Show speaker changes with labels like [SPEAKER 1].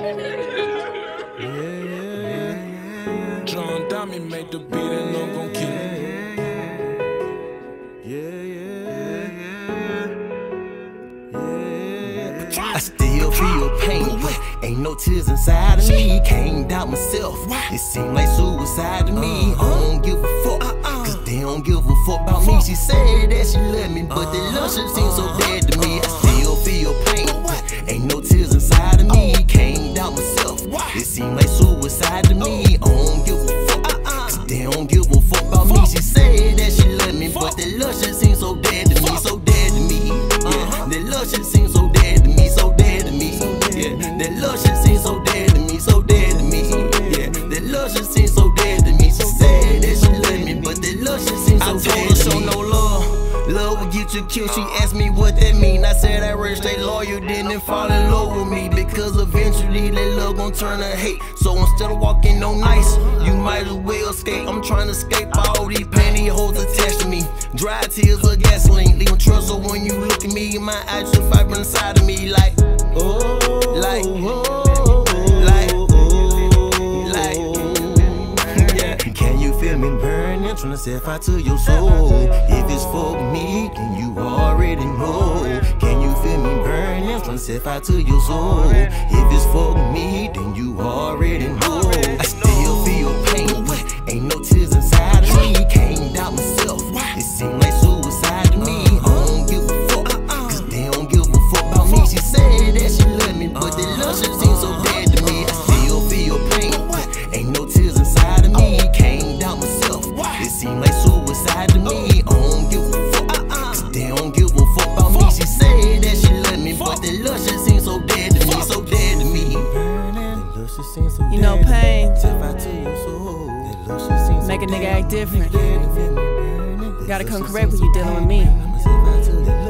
[SPEAKER 1] John Diamond made the beat and I'm gon' kill it.
[SPEAKER 2] I still feel pain, ain't no tears inside of me. Can't doubt myself, it seemed like suicide to me. I don't give a fuck, cause they don't give a fuck about me. She said that she loved me, but the love shit seems so dead to me. I still feel pain, ain't no tears inside of me. Can't doubt myself, it seemed like suicide to me. I don't give a fuck, cause they don't give a fuck about me. She said that she loved me, but the love shit seems so dead to me, so dead to me. Yeah, the love shit seems so dead to me, so dead to me. Yeah, that love shit seems so dead to me, so dead to me. Yeah, that love shit seems so dead to me. She said that she loved me, but that love shit seems so dead to me. I told her show no love, love will get you killed. She asked me what that mean. I said I rather stay loyal than fall in love with me, because eventually that love gon' turn to hate. So instead of walking on ice, you might as well skate. I'm trying to escape all these panty hoes attached to me. Dry tears of gasoline, leaving trust. So when you look at me, my eyes just vibrate inside of me like, yeah. Can you feel me burning, trying to set fire to your soul? If it's for me, then you already know. Can you feel me burning, trying to set fire to your soul? If it's for me, then you already know. I still feel pain, ain't no tears inside of me. Can't doubt myself, it seems like suicide to me. I don't give a fuck, cause they don't give a fuck about me. She said that she loved me, but the love shit seems so dead to me. I still feel pain, ain't no tears inside of me. Can't doubt myself, it seems like suicide to me. I don't give a fuck, cause they don't give a fuck about me. She said that she loved me, but the love shit seems so dead to me, so dead to me.
[SPEAKER 3] You know, pain make a nigga act different. Gotta come correct when you dealing with me.